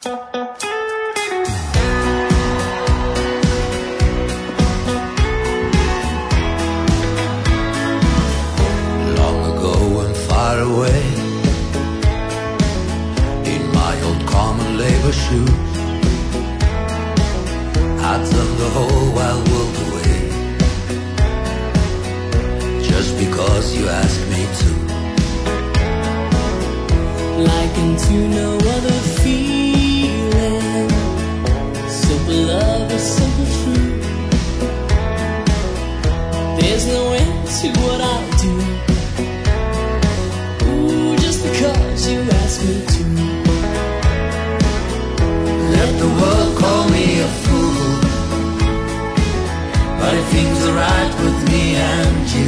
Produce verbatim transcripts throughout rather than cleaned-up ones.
Long ago and far away, in my old common labor shoes, I'd turn the whole wild world away, just because you asked me to. Like into no other feeling, simple love is simple truth. There's no end to what I'll do, ooh, just because you asked me to. Let the world call me a fool, but if things are right with me and you,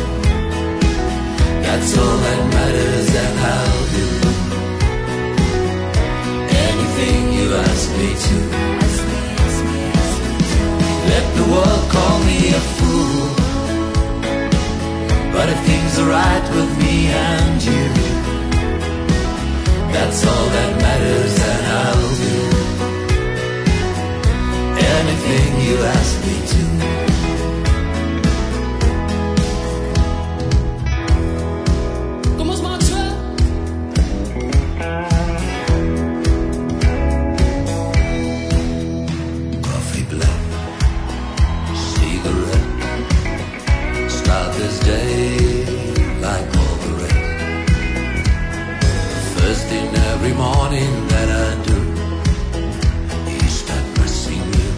that's all that matters, and I'll do anything you ask me to. Let the world call me a fool, but if things are right with me and you, that's all that matters, and I'll do anything you ask me to. Coffee black, cigarette, start this day like all the rest. First thing every morning that I do is start pressing you.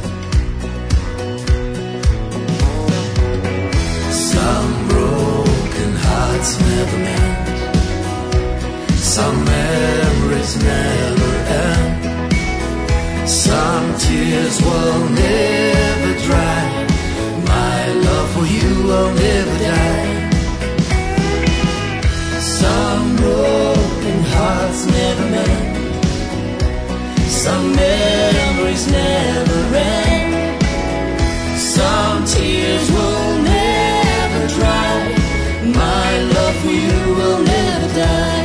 Some broken hearts never mend, some memories never end, some tears will never dry. My love for you will never die. Some broken hearts never mend, some memories never end, some tears will never dry. My love for you will never die.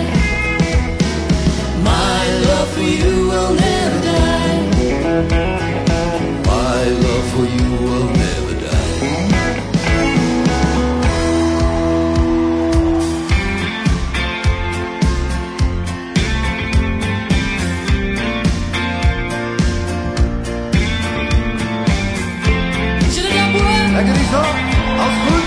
My love for you will never die. My love for you will never die. Lekker niet zo, alles goed?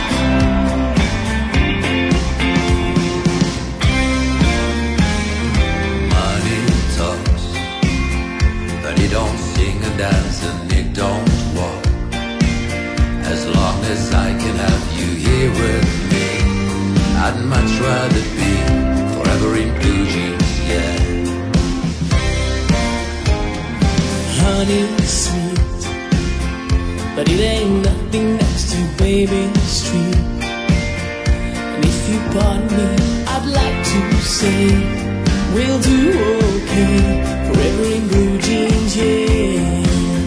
Money talks, but he don't sing and dance and he don't walk. As long as I can have you here with me, I'd much rather be forever in blue jeans, yeah. Honey, sweet, but it ain't nothing next to baby street. And if you pardon me, I'd like to say we'll do okay, forever in blue jeans, yeah.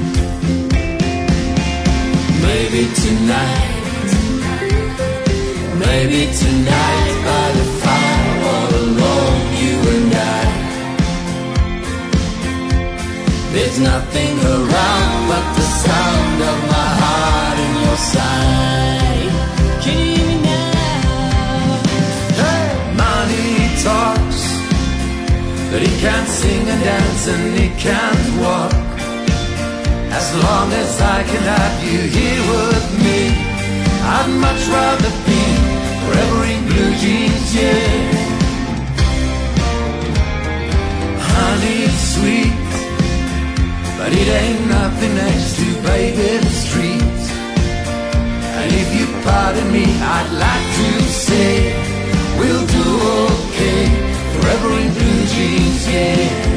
Maybe tonight, maybe tonight by the fire, all alone, you and I. There's nothing around but the sound of my heart in your side. Can you hear me now? Hey, money talks, but he can't sing and dance and he can't walk. As long as I can have you here with me, I'd much rather be forever in blue jeans, yeah. Honey, sweet, but it ain't nothing next to baby street. And if you pardon me, I'd like to say we'll do okay, forever in blue jeans, yeah.